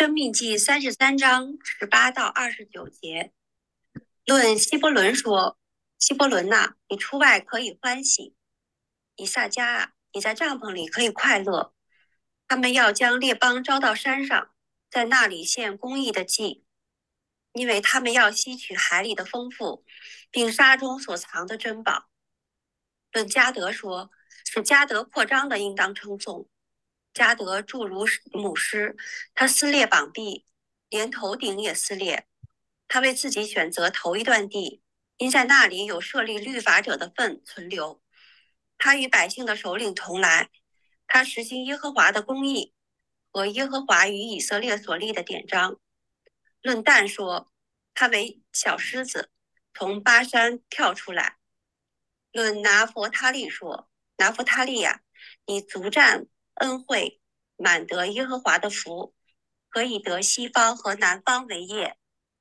生命记33章18到29节，论希伯伦说：希伯伦呐，你出外可以欢喜；以萨迦啊，你在帐篷里可以快乐。他们要将列邦招到山上，在那里献公义的祭，因为他们要吸取海里的丰富，并沙中所藏的珍宝。论迦得说：使迦得扩张的，应当称颂。迦得著如母狮，他撕裂膀臂，连头顶也撕裂。他为自己选择头一段地，因在那里有设立律法者的份存留。他与百姓的首领同来，他实行耶和华的公义和耶和华与以色列所立的典章。论但说，他为小狮子，从巴山跳出来。论拿佛他利说，拿佛他利呀，你足占恩惠，满得耶和华的福，可以得西方和南方为业。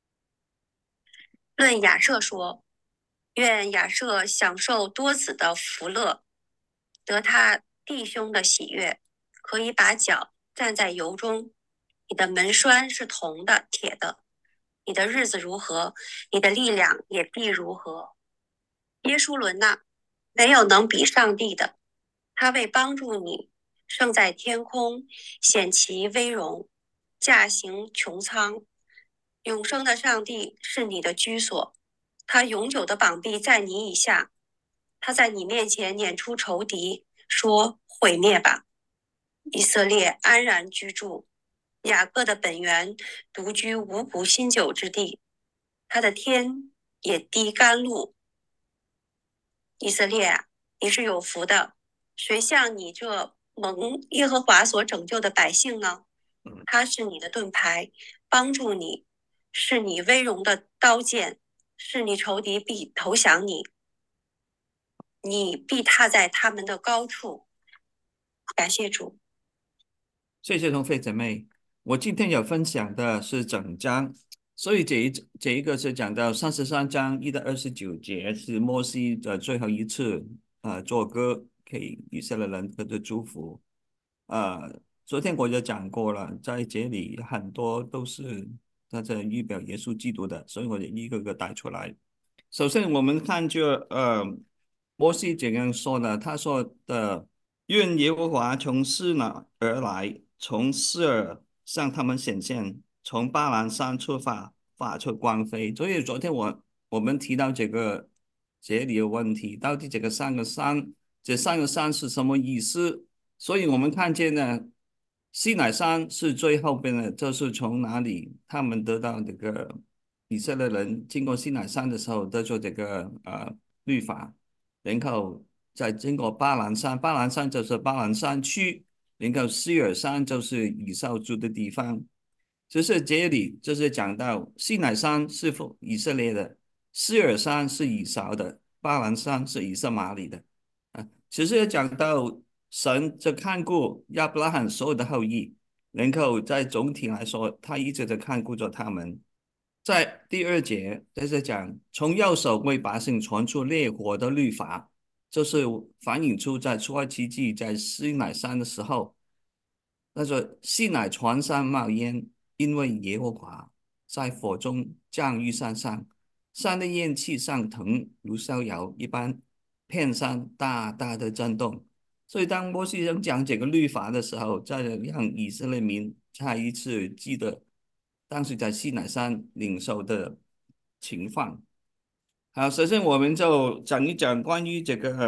论亚设说，愿亚设享受多子的福乐，得他弟兄的喜悦，可以把脚站在油中。你的门栓是铜的、铁的，你的日子如何，你的力量也必如何。耶书伦呐，没有能比上帝的，他为帮助你，胜在天空，显其威荣，驾行穹苍。永生的上帝是你的居所，他永久的膀臂在你以下，他在你面前撵出仇敌，说毁灭吧。以色列安然居住，雅各的本源独居五谷新酒之地，他的天也滴甘露。以色列啊，你是有福的，谁像你这蒙耶和华所拯救的百姓呢？他是你的盾牌，帮助你，是你威荣的刀剑，是你仇敌必投降你，你必踏在他们的高处。感谢主。 谢谢同费姐妹。我今天有分享的是整章，所以这一个是讲到33章1到29节，是摩西的最后一次作歌给以色列人的祝福。昨天我就讲过了，在这里很多都是他在预表耶稣基督的，所以我就一个个带出来。首先，我们看摩西怎样说呢？他说的：愿耶和华从示拿而来，从示尔向他们显现，从巴兰山出发，发出光辉。所以昨天我们提到这里的问题，到底这三个山是什么意思？所以我们看见呢，西乃山是最后边的，就是从哪里他们得到这个以色列人经过西乃山的时候得出这个律法，然后再经过巴兰山，巴兰山就是巴兰山区，然后西尔山就是以扫住的地方。就是这里就是讲到西乃山是否以色列的，西尔山是以扫的，巴兰山是以色玛里的。其实讲到神在看顾亚伯拉罕所有的后裔，然后在总体来说，他一直在看顾着他们。在第二节，就是讲从右手为百姓传出烈火的律法，就是反映出在出埃及记在西乃山的时候，那说西乃船上冒烟，因为耶和华在火中降于山上，山的焰气上腾如烧窑一般，片山大大的震动。所以当摩西人讲这个律法的时候，再让以色列民再一次记得当时在西乃山领受的情况。好，首先我们就讲一讲关于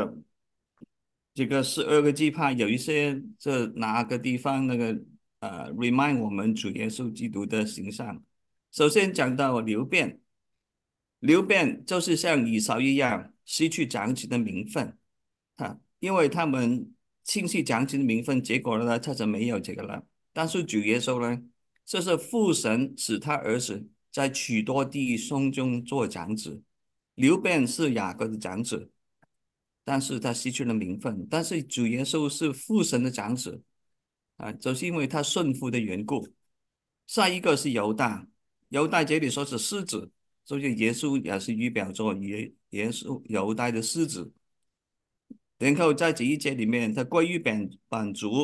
这个12个支派，有一些这哪个地方remind 我们主耶稣基督的形象。首先讲到流变，流变就是像以扫一样失去长子的名分，因为他们亲戚长子的名分，结果呢他就没有这个了。但是主耶稣呢，这是父神使他儿子在许多弟兄中做长子。流变是雅各的长子，但是他失去了名分。但是主耶稣是父神的长子就是因为他顺服的缘故。下一个是犹大，犹大这里说是狮子，所以耶稣也是预表着耶稣犹大的狮子。然后在这一节里面，他归于本族，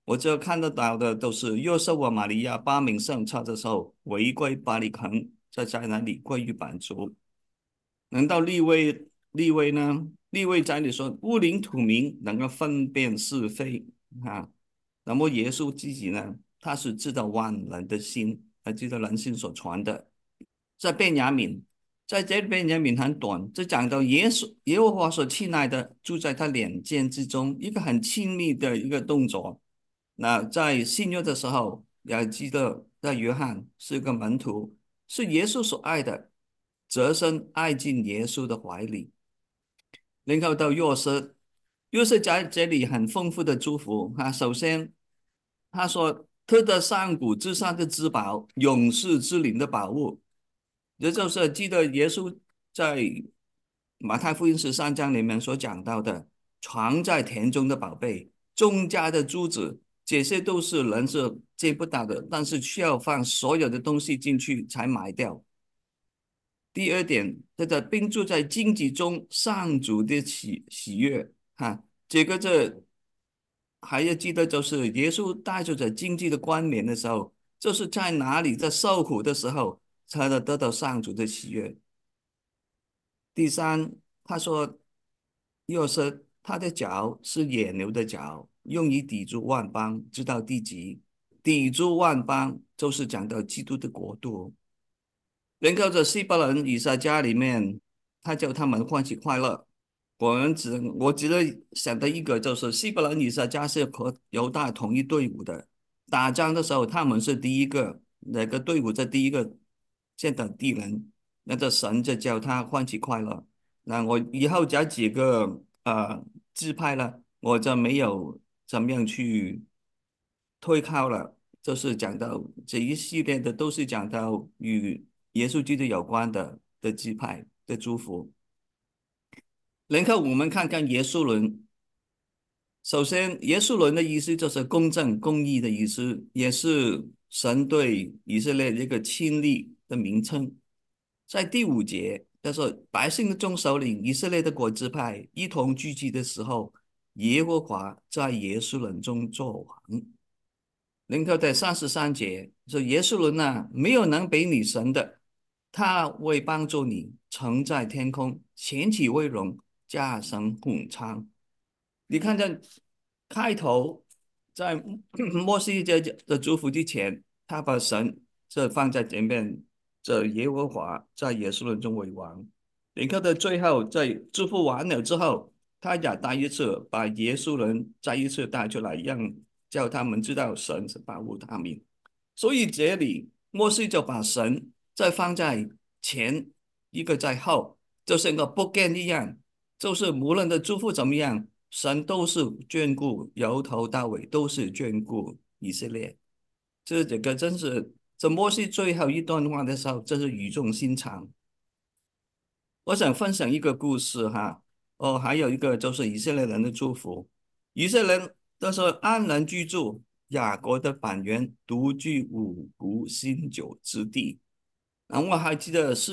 我就看得到的都是约瑟和玛利亚8名圣差的时候围归巴黎坑，在那里跪于板足。难道立位呢？立位在里说物灵土民能够分辨是非啊。那么耶稣自己呢？他是知道万人的心，还知道人心所传的。在便雅悯，在这便雅悯很短，这讲到耶和华所亲爱的住在他两肩之中，一个很亲密的一个动作。那在新约的时候，也记得在约翰是个门徒，是耶稣所爱的，折身爱进耶稣的怀里。然后到约瑟，约瑟在这里很丰富的祝福啊。首先，他说特得上古之上的至宝，永世之灵的宝物。这就是记得耶稣在马太福音13章里面所讲到的，藏在田中的宝贝，众家的珠子，这些都是人是见不到的，但是需要放所有的东西进去才买掉。第二点，这个并住在荆棘中上主的喜悦哈，这还要记得，就是耶稣带着荆棘的冠冕的时候，就是在哪里在受苦的时候，才能得到上主的喜悦。第三，他说，又是他的脚是野牛的脚，用以抵住万邦，直到地极。抵住万邦，就是讲到基督的国度。人靠着希伯伦以撒家里面，他叫他们欢喜快乐。我只能想到一个，就是希伯伦以撒家是和犹大同一队伍的，打仗的时候他们是第一个，哪个队伍在第一个见到敌人，那个神就叫他欢喜快乐。那我以后这几个支派了，我就没有怎么样去推敲了。就是讲到这一系列的都是讲到与耶稣基督有关的支派的祝福。然后我们看看耶稣论。首先，耶稣论的意思就是公正、公义的意思，也是神对以色列一个亲历的名称。在第5节，他说百姓的众首领、以色列的国支派一同聚集的时候，耶和华在耶稣论中作王。然后在33节说耶稣论啊，没有能比你神的，他为帮助你，乘在天空，显起威荣，驾升穹苍。你看这开头，在摩西的祝福之前，他把神这放在前面，这耶和华在耶稣论中为王。你看到最后，在祝福完了之后，他也再一次把耶稣人再一次带出来，叫他们知道神是保护他们。所以这里摩西就把神再放在前，一个在后，就像个 bookend 一样，就是无论的祝福怎么样，神都是眷顾，由头到尾都是眷顾以色列。这个真是，这摩西最后一段话的时候，真是语重心长。我想分享一个故事哈。哦，还有一个就是以色列人的祝福。以色列人都说安然居住，雅各的板垣，独居五谷新酒之地。然后我还记得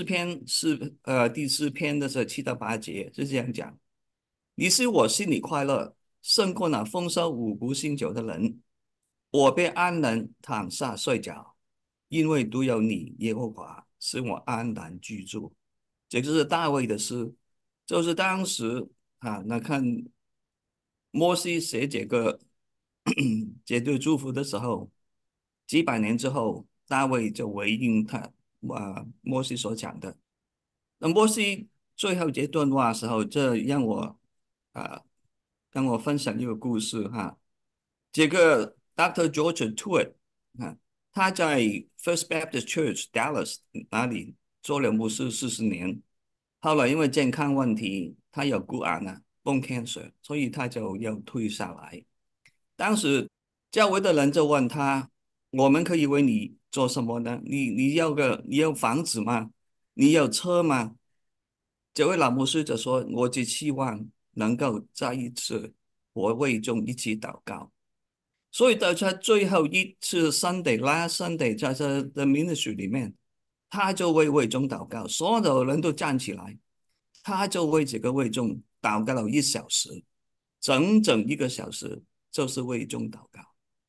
第4篇的时候7到8节是这样讲：你使我心里快乐，胜过那丰收五谷新酒的人。我便安然躺下睡觉，因为独有你耶和华使我安然居住。这就是大卫的诗，就是当时那看摩西写这个这对祝福的时候，几百年之后，大卫就回应摩西所讲的。那摩西最后这段话的时候，这啊让我分享一个故事哈。这个 Dr. George Tuitt 他在 First Baptist Church Dallas 那里做了牧师40年。后来因为健康问题，他有骨癌bone cancer，所以他就要退下来。当时教会的人就问他：“我们可以为你做什么呢？你要房子吗？你有车吗？”这位老牧师就说：“我只希望能够再一次和会众一起祷告。”所以在最后一次 Last Sunday，在这的 ministry 里面，他就为会众祷告，所有的人都站起来，他就为这个会众祷告了1小时，整整1个小时，就是为众祷告。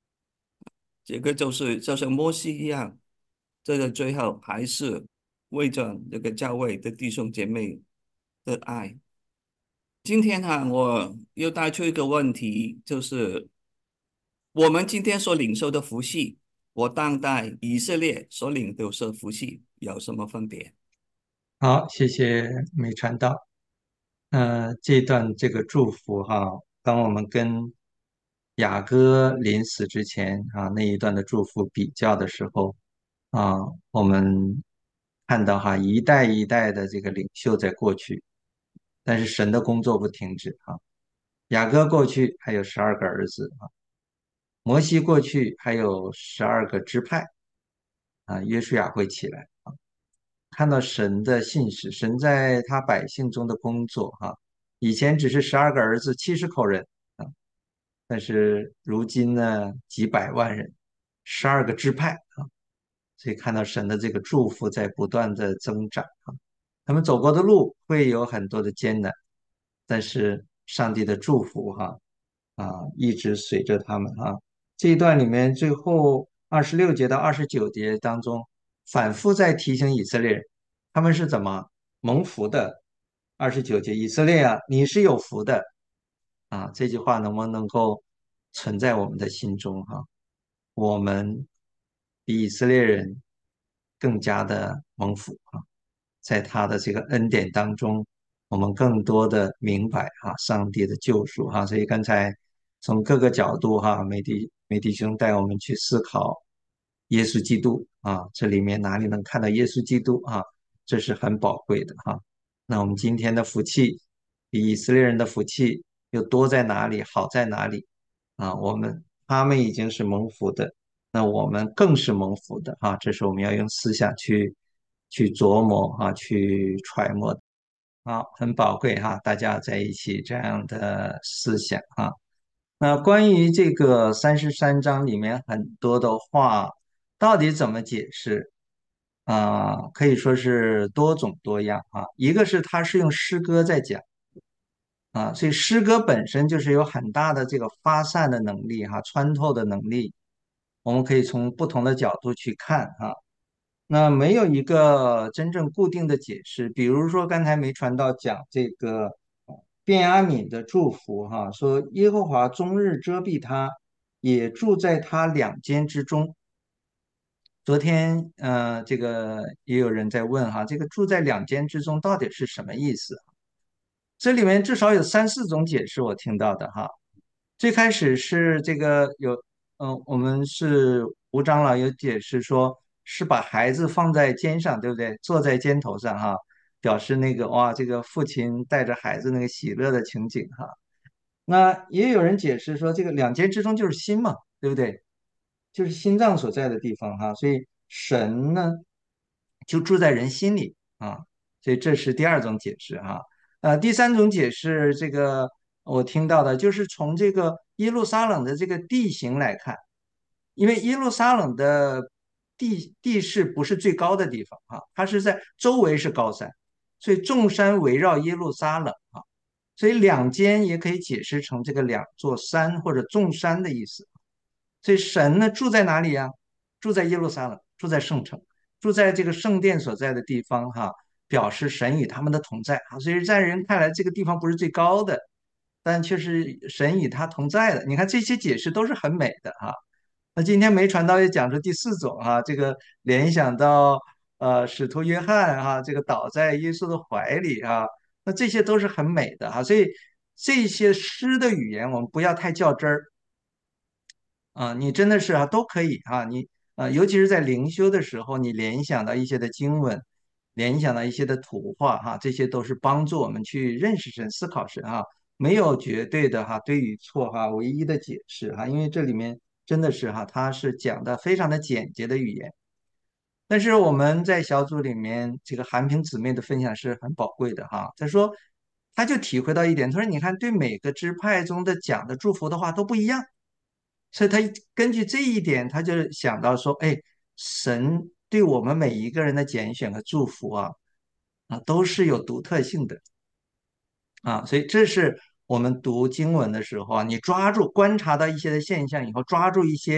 这个就是摩西一样，这个最后还是为着这个教会的弟兄姐妹的爱。今天哈，我又带出一个问题，就是我们今天所领受的福气，我当代以色列所领受的福气有什么分别？ 好，谢谢美传道。这段这个祝福哈，当我们跟雅各临死之前啊那一段的祝福比较的时候啊，我们看到哈一代一代的这个领袖在过去，但是神的工作不停止哈。雅各过去还有12个儿子啊，摩西过去还有12个支派啊，约书亚会起来。看到神的信使，神在他百姓中的工作哈，以前只是12个儿子70口人啊，但是如今呢几百万人，12个支派啊，所以看到神的这个祝福在不断的增长啊。他们走过的路会有很多的艰难，但是上帝的祝福一直随着他们啊。这一段里面最后26节到29节当中，反复在提醒以色列人，他们是怎么蒙福的。29节，以色列啊，你是有福的啊。这句话能不能够存在我们的心中哈？我们比以色列人更加的蒙福啊，在他的这个恩典当中，我们更多的明白上帝的救赎所以刚才从各个角度美弟兄带我们去思考耶稣基督这里面哪里能看到耶稣基督这是很宝贵的那我们今天的福气比以色列人的福气又多在哪里，好在哪里他们已经是蒙福的，那我们更是蒙福的这是我们要用思想去琢磨去揣摩的。好，很宝贵大家在一起这样的思想那关于这个33章里面很多的话，到底怎么解释可以说是多种多样一个是它是用诗歌在讲所以诗歌本身就是有很大的这个发散的能力穿透的能力，我们可以从不同的角度去看那没有一个真正固定的解释。比如说刚才没传道讲这个便雅悯的祝福说耶和华终日遮蔽他，也住在他两间之中。昨天这个也有人在问这个住在两间之中到底是什么意思？这里面至少有3、4种解释，我听到的最开始是这个我们是吴长老有解释说，是把孩子放在肩上，对不对？坐在肩头上表示那个哇，这个父亲带着孩子那个喜乐的情景那也有人解释说，这个两肩之中就是心嘛，对不对？就是心脏所在的地方所以神呢就住在人心里所以这是第二种解释第三种解释，这个我听到的就是从这个耶路撒冷的这个地形来看，因为耶路撒冷的地势不是最高的地方它是在周围是高山，所以众山围绕耶路撒冷所以两间也可以解释成这个两座山或者众山的意思。所以神呢住在哪里呀？住在耶路撒冷，住在圣城，住在这个圣殿所在的地方表示神与他们的同在所以在人看来，这个地方不是最高的，但却是神与他同在的。你看这些解释都是很美的那今天没传道也讲出第四种这个联想到使徒约翰这个倒在耶稣的怀里那这些都是很美的所以这些诗的语言我们不要太较真儿你真的是都可以你尤其是在灵修的时候，你联想到一些的经文，联想到一些的图画这些都是帮助我们去认识神、思考神没有绝对的对与错唯一的解释因为这里面真的是它是讲的非常的简洁的语言。但是我们在小组里面，这个韩平姊妹的分享是很宝贵的她说，她就体会到一点，她说你看对每个支派中的讲的祝福的话都不一样。所以他根据这一点，他就想到说，哎，神对我们每一个人的拣选和祝福都是有独特性的所以这是我们读经文的时候你抓住观察到一些的现象以后，抓住一些不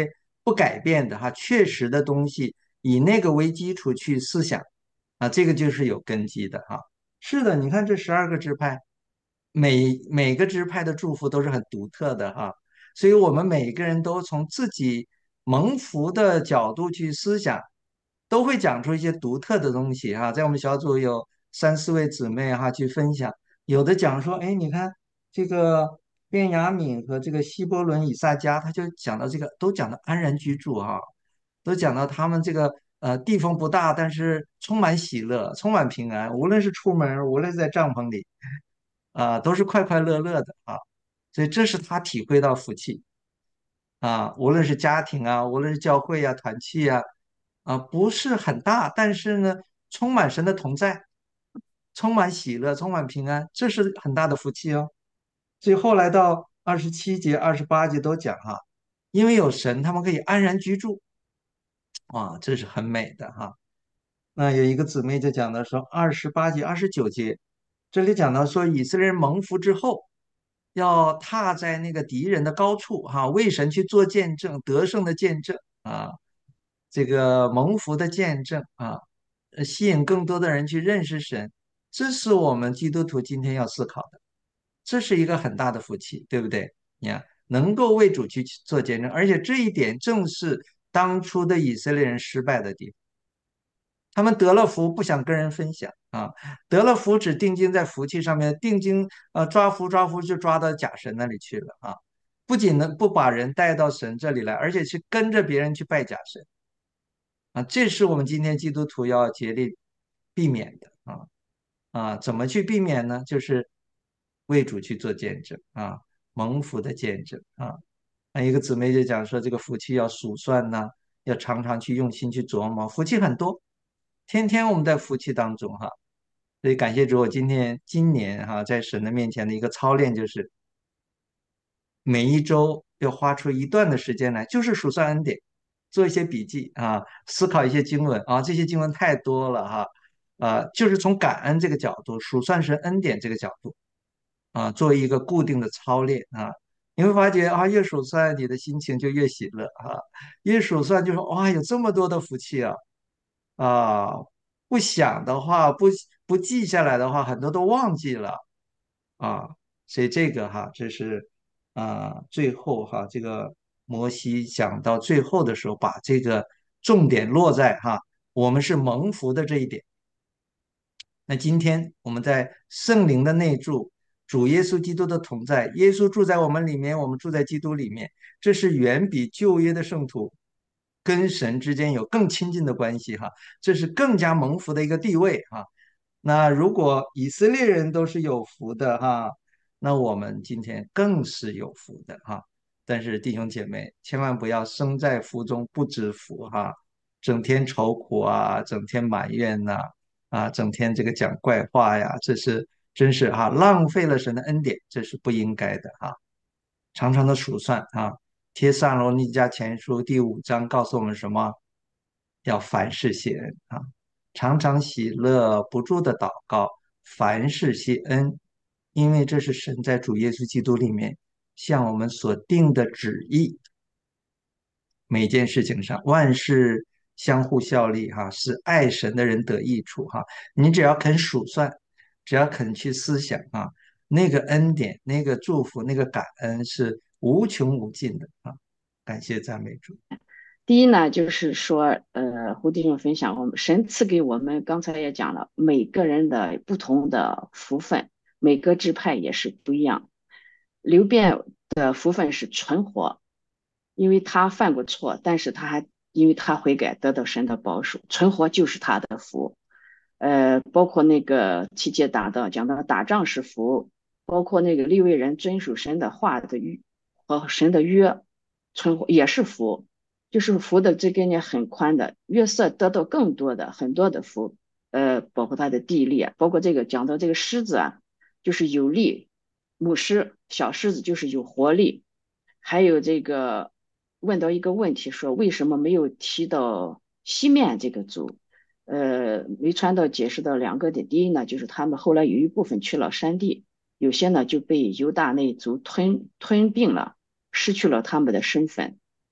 不改变的哈，确实的东西，以那个为基础去思想啊，这个就是有根基的哈。是的，你看这12个支派，每个支派的祝福都是很独特的哈，所以我们每个人都从自己蒙福的角度去思想，都会讲出一些独特的东西哈。在我们小组有3、4位姊妹哈去分享，有的讲说，哎，你看这个卞雅敏和这个希伯伦以萨迦，他就讲到这个，都讲到安然居住哈，都讲到他们这个地方不大，但是充满喜乐，充满平安，无论是出门，无论是在帐篷里。都是快快乐乐的啊，所以这是他体会到福气啊，无论是家庭啊，无论是教会啊、团契啊，不是很大，但是呢，充满神的同在，充满喜乐，充满平安，这是很大的福气哦。所以后来到27节、28节都讲哈，因为有神，他们可以安然居住啊，这是很美的哈。那有一个姊妹就讲到说，28节、29节，这里讲到说以色列人蒙福之后，要踏在那个敌人的高处哈，为神去做见证，得胜的见证啊，这个蒙福的见证啊，吸引更多的人去认识神，这是我们基督徒今天要思考的，这是一个很大的福气，对不对？你看，能够为主去做见证，而且这一点正是当初的以色列人失败的地方。他们得了福，不想跟人分享啊，得了福只定睛在福气上面，定睛抓福就抓到假神那里去了啊！不仅能不把人带到神这里来，而且去跟着别人去拜假神啊！这是我们今天基督徒要竭力避免的怎么去避免呢？就是为主去做见证啊，蒙福的见证啊。那一个姊妹就讲说，这个福气要数算呐、要常常去用心去琢磨，福气很多，天天我们在福气当中哈。所以感谢主，我今年哈在神的面前的一个操练就是每一周要花出一段的时间来，就是数算恩典，做一些笔记啊，思考一些经文啊，这些经文太多了哈，就是从感恩这个角度，数算神恩典这个角度作为一个固定的操练啊，你会发觉越数算你的心情就越喜乐越数算就说哇，有这么多的福气啊，不想的话，不记下来的话，很多都忘记了啊，所以这个这是最后这个摩西讲到最后的时候，把这个重点落在我们是蒙福的这一点。那今天我们在圣灵的内住，主耶稣基督的同在，耶稣住在我们里面，我们住在基督里面，这是远比旧约的圣徒跟神之间有更亲近的关系这是更加蒙福的一个地位那如果以色列人都是有福的那我们今天更是有福的但是弟兄姐妹，千万不要生在福中不知福整天愁苦整天埋怨整天这个讲怪话呀，这是真是浪费了神的恩典，这是不应该的常常的数算帖撒罗尼迦前书第5章告诉我们什么？要凡事谢恩常常喜乐，不住的祷告，凡事谢恩，因为这是神在主耶稣基督里面向我们所定的旨意。每件事情上，万事相互效力使爱神的人得益处你只要肯数算，只要肯去思想那个恩典、那个祝福、那个感恩是无穷无尽的感谢赞美主。 第一呢，就是说，胡弟兄分享，我们神赐给我们，刚才也讲了，每个人的不同的福分，每个支派也是不一样。流便的福分是存活，因为他犯过错，但是因为他悔改，得到神的保守，存活就是他的福。包括那个7节讲到打仗是福，包括那个利未人遵守神的话的和神的约，存活也是福。就是福的这概念很宽的，约瑟得到更多的很多的福，包括他的地利包括这个讲到这个狮子就是有力，母狮小狮子就是有活力，还有这个问到一个问题说为什么没有提到西面这个族，没传道解释到2个点，第一呢就是他们后来有一部分去了山地，有些呢就被犹大那族吞并了，失去了他们的身份。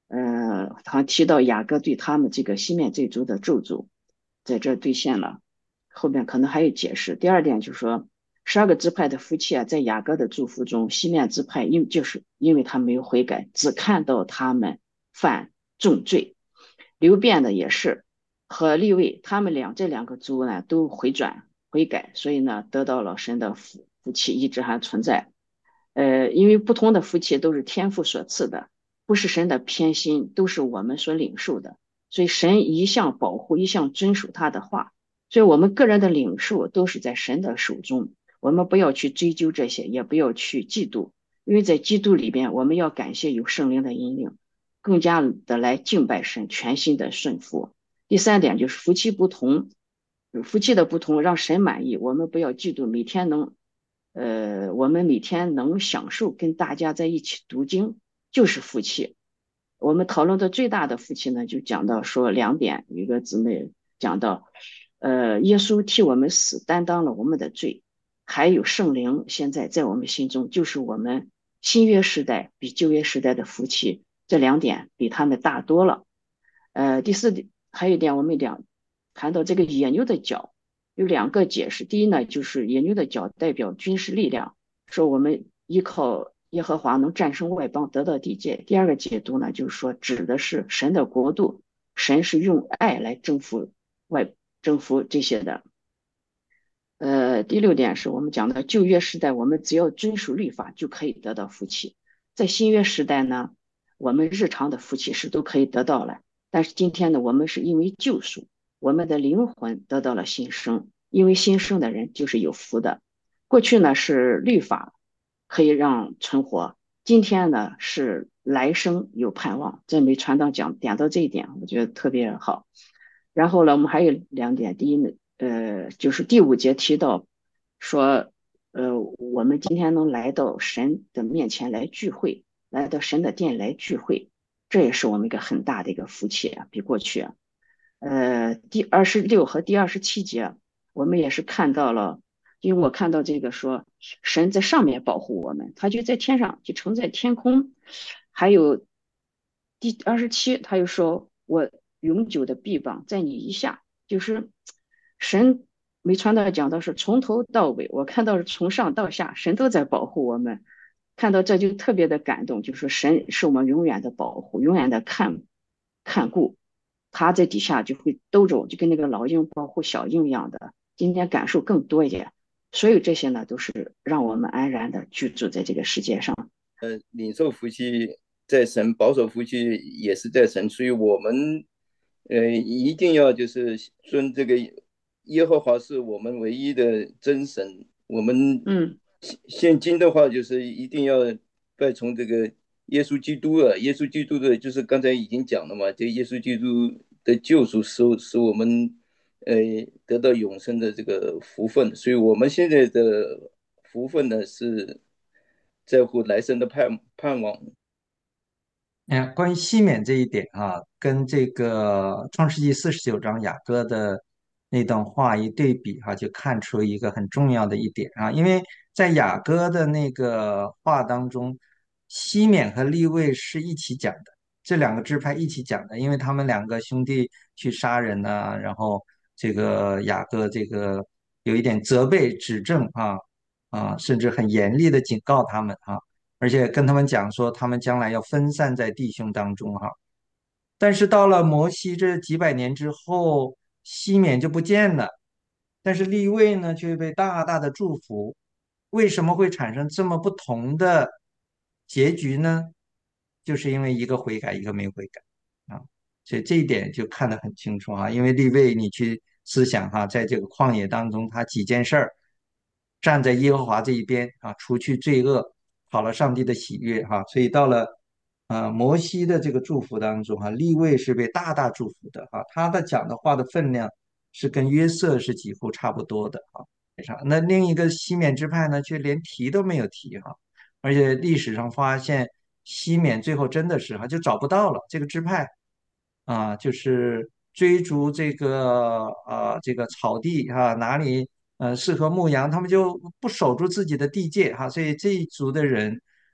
他提到雅各对他们这个西面这族的咒诅，在这兑现了。后面可能还有解释。第二点就是说，12个支派的夫妻啊，在雅各的祝福中，西面支派就是因为他没有悔改，只看到他们犯重罪。流变的也是和利未，他们这两个族呢都悔改，所以呢得到了神的福气一直还存在。因为不同的福气都是天父所赐的，不是神的偏心，都是我们所领受的。所以神一向保护，一向遵守他的话。所以我们个人的领受都是在神的手中，我们不要去追究这些，也不要去嫉妒，因为在基督里边，我们要感谢有圣灵的引领，更加的来敬拜神，全心的顺服。第三点就是夫妻不同，夫妻的不同让神满意，我们不要嫉妒，我们每天能享受跟大家在一起读经，就是福气。我们讨论的最大的福气呢，就讲到说2点，有一个姊妹讲到，耶稣替我们死，担当了我们的罪，还有圣灵现在在我们心中，就是我们新约时代比旧约时代的福气，这2点比他们大多了。第四点还有一点，我们谈到这个野牛的角，有2个解释。第一呢，就是野牛的角代表军事力量，说我们依靠耶和华能战胜外邦，得到地界。第二个解读呢，就是说指的是神的国度，神是用爱来征服这些的。第6点是我们讲的旧约时代，我们只要遵守律法就可以得到福气。在新约时代呢，我们日常的福气是都可以得到了。但是今天呢，我们是因为救赎，我们的灵魂得到了新生，因为新生的人就是有福的。过去呢是律法可以让存活，今天呢是来生有盼望。这没传道点到这一点，我觉得特别好。然后呢，我们还有2点，第一呢，就是第5节提到说，我们今天能来到神的面前来聚会，来到神的殿来聚会，这也是我们一个很大的一个福气啊，比过去啊。第26和第27节，我们也是看到了，因为我看到这个说神在上面保护我们，他就在天上，就乘在天空。还有第27，他又说我永久的臂膀在你以下，就是神没传道讲到是从头到尾，我看到是从上到下，神都在保护我们。看到这就特别的感动，就是神是我们永远的保护，永远的看顾。他在底下就会兜着我，就跟那个老鹰保护小鹰一样的。今天感受更多一点，所有这些呢，都是让我们安然的居住在这个世界上。 领受福气在神，保守福气也是在神，所以我们一定要就是尊这个耶和华是我们唯一的真神。我们现今的话就是一定要拜从这个耶稣基督啊，耶稣基督的就是刚才已经讲了嘛，这耶稣基督的救赎使我们得到永生的这个福分，所以我们现在的福分呢是在乎来生的盼望。 关于西缅这一点啊，跟这个创世纪49章雅各的那段话一对比哈、就看出一个很重要的一点啊，因为在雅各的那个话当中，西缅和利未是一起讲的，这两个支派一起讲的，因为他们两个兄弟去杀人呐、然后这个雅各这个有一点责备指正甚至很严厉的警告他们而且跟他们讲说，他们将来要分散在弟兄当中但是到了摩西这几百年之后，西缅就不见了，但是利未呢却被大大的祝福。为什么会产生这么不同的结局呢？就是因为一个悔改，一个没悔改所以这一点就看得很清楚因为利未你去思想在这个旷野当中，他几件事儿，站在耶和华这一边除去罪恶，讨了上帝的喜悦所以到了摩西的这个祝福当中利未是被大大祝福的他的讲的话的分量是跟约瑟是几乎差不多的那另一个西缅支派呢，却连提都没有提而且历史上发现西缅最后真的是就找不到了这个支派就是追逐这个草地哪里适合牧羊，他们就不守住自己的地界所以这一族的人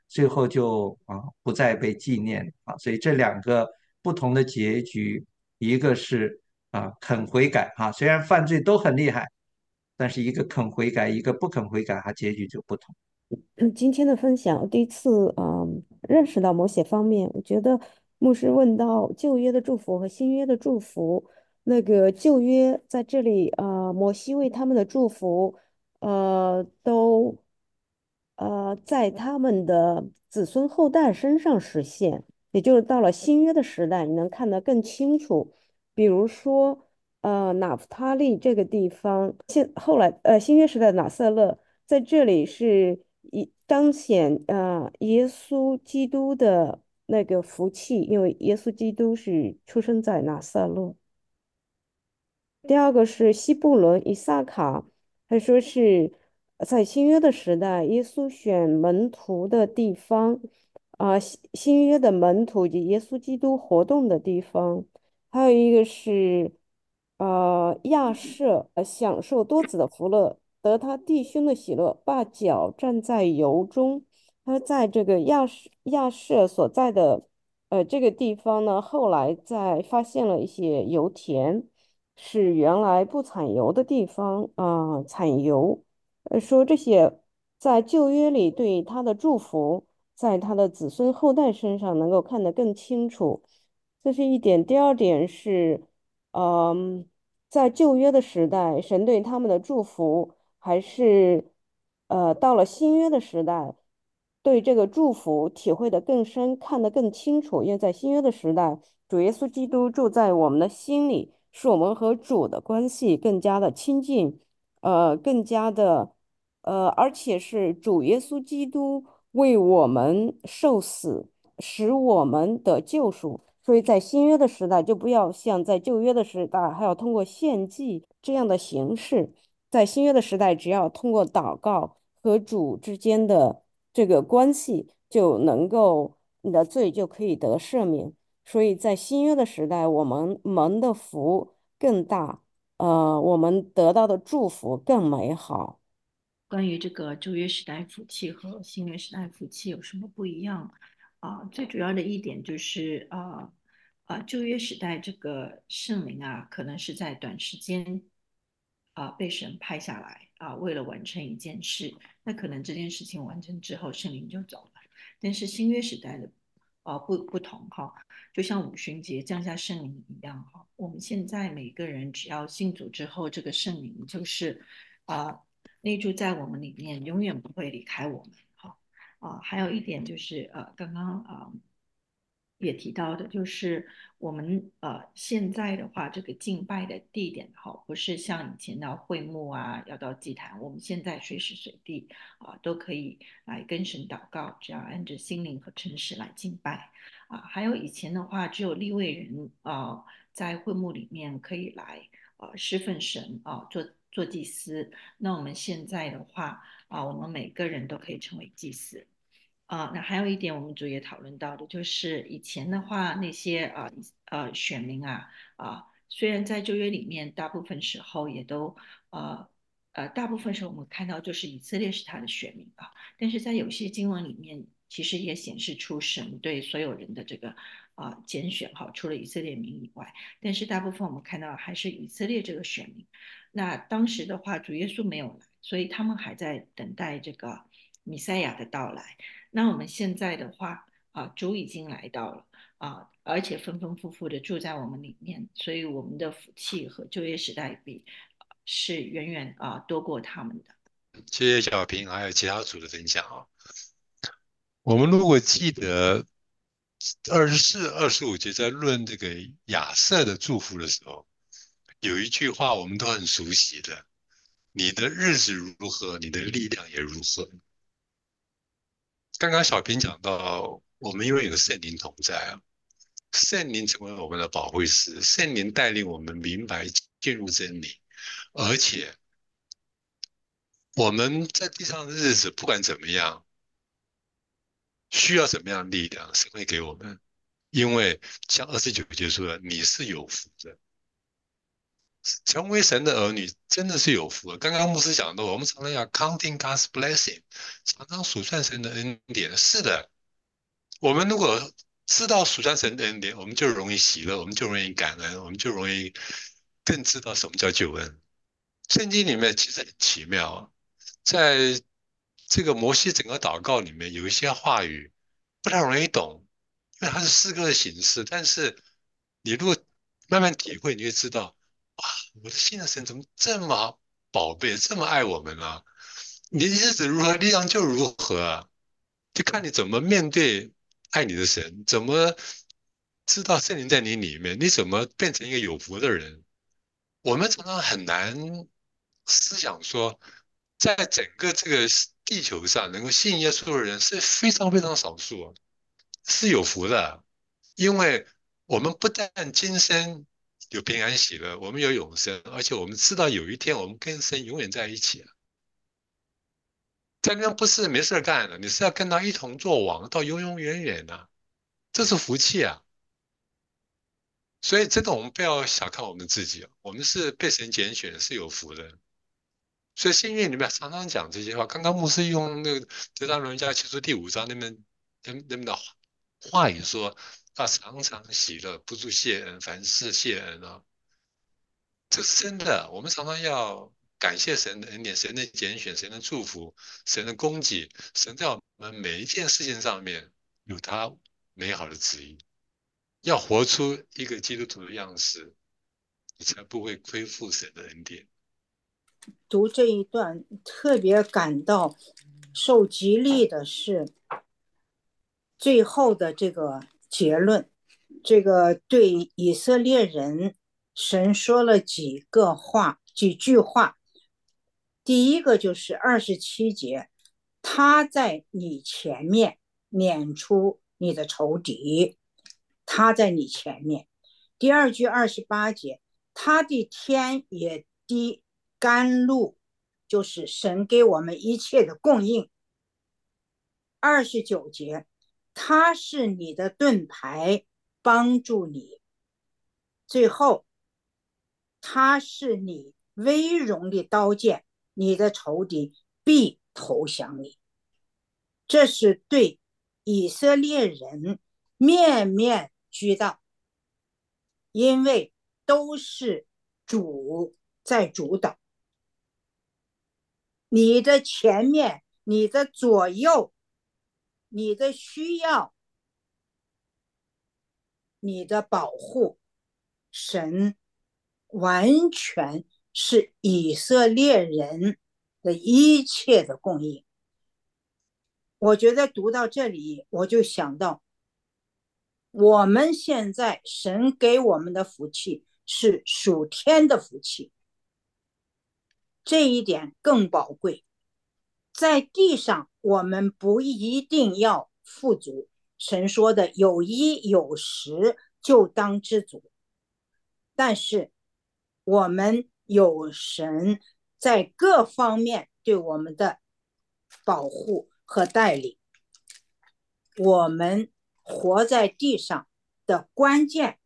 最后就不再被纪念啊。所以这两个不同的结局，一个是肯悔改虽然犯罪都很厉害，但是一个肯悔改，一个不肯悔改，结局就不同。 今天的分享，我第一次认识到某些方面。我觉得牧师问到旧约的祝福和新约的祝福，那个旧约在这里摩西为他们的祝福，都在他们的子孙后代身上实现，也就是到了新约的时代，你能看得更清楚。比如说，拿弗他利这个地方，后来新约时代的拿撒勒。在这里是彰显耶稣基督的那个福气，因为耶稣基督是出生在拿撒勒。第二个是西布伦、以萨卡，他说是在新约的时代，耶稣选门徒的地方，新约的门徒及耶稣基督活动的地方。还有一个是亚舍，享受多子的福乐，得他弟兄的喜乐，把脚站在油中。他在这个亚舍所在的这个地方呢，后来在发现了一些油田。是原来不产油的地方产油。说这些在旧约里对他的祝福，在他的子孙后代身上能够看得更清楚，这是一点。第二点是，嗯，在旧约的时代，神对他们的祝福，还是到了新约的时代，对这个祝福体会得更深，看得更清楚。因为在新约的时代，主耶稣基督住在我们的心里，使我们和主的关系更加的亲近，更加的，而且是主耶稣基督为我们受死，使我们得救赎。所以在新约的时代，就不要像在旧约的时代，还要通过献祭这样的形式。在新约的时代，只要通过祷告和主之间的这个关系，就能够你的罪就可以得赦免。所以在新约的时代，我们蒙的福更大，我们得到的祝福更美好。 关于这个旧约时代福气和新约时代福气有什么不一样？最主要的一点就是旧约时代这个圣灵可能是在短时间被神派下来为了完成一件事，那可能这件事情完成之后，圣灵就走了。但是新约时代的不同就像五旬节降下圣灵一样我们现在每个人只要信主之后，这个圣灵就是内住在我们里面，永远不会离开我们。还有一点就是刚刚也提到的，就是我们现在的话，这个敬拜的地点不是像以前的会幕要到祭坛，我们现在随时随地都可以来跟神祷告，只要按着心灵和诚实来敬拜还有以前的话，只有利未人在会幕里面可以来侍奉神做祭司。那我们现在的话我们每个人都可以成为祭司。那还有一点，我们主也讨论到的，就是以前的话，那些选民虽然在旧约里面，大部分时候也都大部分时候我们看到就是以色列是他的选民但是在有些经文里面，其实也显示出神对所有人的这个拣选除了以色列民以外，但是大部分我们看到还是以色列这个选民。那当时的话，主耶稣没有来，所以他们还在等待这个弥赛亚的到来。那我们现在的话主已经来到了而且丰丰富富的住在我们里面，所以我们的福气和旧约时代比是远远多过他们的。 谢谢小平还有其他组的分享我们如果记得24、25节在论这个亚瑟的祝福的时候，有一句话我们都很熟悉的：你的日子如何，你的力量也如何。刚刚小平讲到，我们因为有圣灵同在圣灵成为我们的保惠师，圣灵带领我们明白进入真理，而且我们在地上的日子不管怎么样，需要什么样的力量，神会给我们。因为像29节说的，你是有福的。 成为神的儿女真的是有福了。刚刚牧师讲的，我们常常要 counting God's blessing，常常数算神的恩典。是的，我们如果知道数算神的恩典，我们就容易喜乐，我们就容易感恩，我们就容易更知道什么叫救恩。圣经里面其实很奇妙啊，在这个摩西整个祷告里面有一些话语不太容易懂，因为它是诗歌的形式。但是你如果慢慢体会，你会知道，哇，我的心的神怎么这么宝贝，这么爱我们啊？你的日子如何，力量就如何啊，就看你怎么面对爱你的神，怎么知道圣灵在你里面，你怎么变成一个有福的人。我们常常很难思想说，在整个这个地球上，能够信耶稣的人是非常非常少数，是有福的。因为我们不但今生有平安喜乐，我们有永生，而且我们知道有一天我们跟神永远在一起了。在那边不是没事干的，你是要跟他一同作王，到永永远远的，这是福气啊！所以真的，我们不要小看我们自己，我们是被神拣选，是有福的。所以新约里面常常讲这些话。刚刚牧师用那个《德撒罗尼迦前书》第5章那边的话语说：啊，常常喜乐，不住谢恩，凡事谢恩啊。这是真的。我们常常要感谢神的恩典、神的拣选、神的祝福、神的供给。神在我们每一件事情上面有他美好的旨意。要活出一个基督徒的样式，你才不会亏负神的恩典。 读这一段特别感到受激励的是最后的这个结论，这个对以色列人神说了几句话。第一个就是27节，他在你前面撵出你的仇敌，他在你前面。第二句28节，他的天也滴甘露，就是神给我们一切的供应。29节，他是你的盾牌，帮助你。最后，他是你威荣的刀剑，你的仇敌必投降你。这是对以色列人面面俱到，因为都是主在主导。你的前面，你的左右，你的需要，你的保护，神完全是以色列人的一切的供应。我觉得读到这里，我就想到，我们现在神给我们的福气是属天的福气，这一点更宝贵。在地上，我们不一定要富足，神说的有衣有食就当知足。但是我们有神在各方面对我们的保护和带领，我们活在地上的关键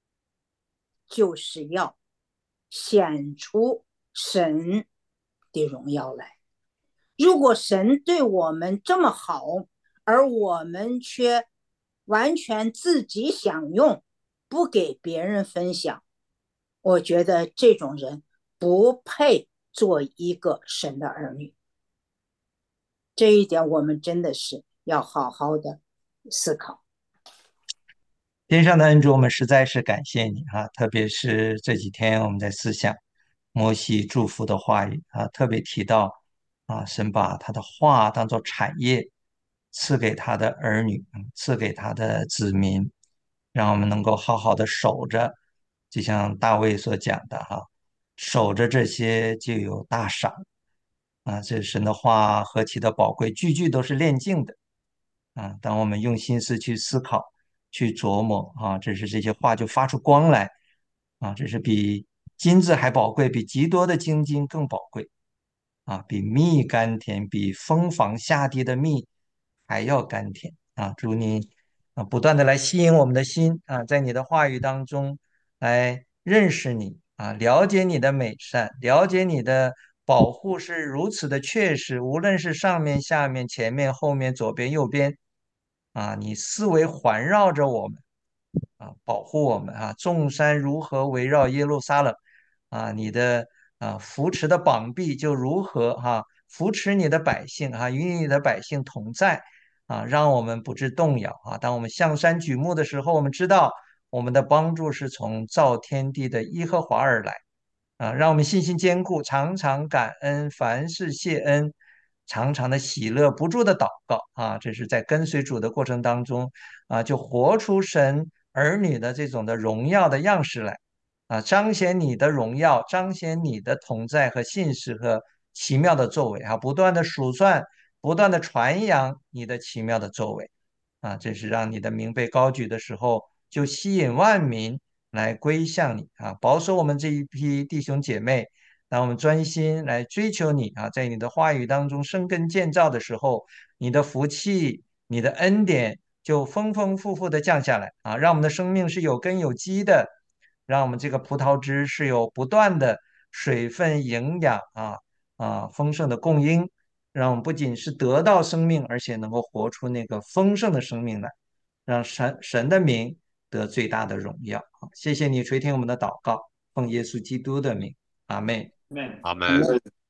就是要显出神的荣耀来。如果神对我们这么好，而我们却完全自己享用，不给别人分享，我觉得这种人不配做一个神的儿女。这一点我们真的是要好好的思考。 天上的恩主，我们实在是感谢你啊！特别是这几天我们在思想摩西祝福的话语啊，特别提到啊，神把他的话当作产业赐给他的儿女，赐给他的子民，让我们能够好好的守着，就像大卫所讲的哈，守着这些就有大赏啊！这神的话何其的宝贵，句句都是炼净的啊！当我们用心思去思考。去琢磨啊，这是这些话就发出光来啊，这是比金子还宝贵，比极多的精金更宝贵啊，比蜜甘甜，比蜂房下滴的蜜还要甘甜啊！祝你不断的来吸引我们的心啊，在你的话语当中来认识你了解你的美善，了解你的保护是如此的确实，无论是上面、下面、前面、后面、左边、右边，你四围环绕着我们，保护我们众山如何围绕耶路撒冷，你的扶持的膀臂就如何扶持你的百姓与你的百姓同在让我们不致动摇当我们向山举目的时候，我们知道我们的帮助是从造天地的耶和华而来让我们信心坚固，常常感恩，凡事谢恩，常常的喜乐，不住的祷告这是在跟随主的过程当中就活出神儿女的这种的荣耀的样式来彰显你的荣耀，彰显你的同在和信实和奇妙的作为不断的数算，不断的传扬你的奇妙的作为这是让你的名被高举的时候，就吸引万民来归向你保守我们这一批弟兄姐妹，当我们专心来追求你在你的话语当中生根建造的时候，你的福气、你的恩典就丰丰富富的降下来让我们的生命是有根有基的，让我们这个葡萄汁是有不断的水分、营养丰盛的供应，让我们不仅是得到生命，而且能够活出那个丰盛的生命来，让神的名得最大的荣耀。好，谢谢你垂听我们的祷告，奉耶稣基督的名，阿妹。 Amen 阿门。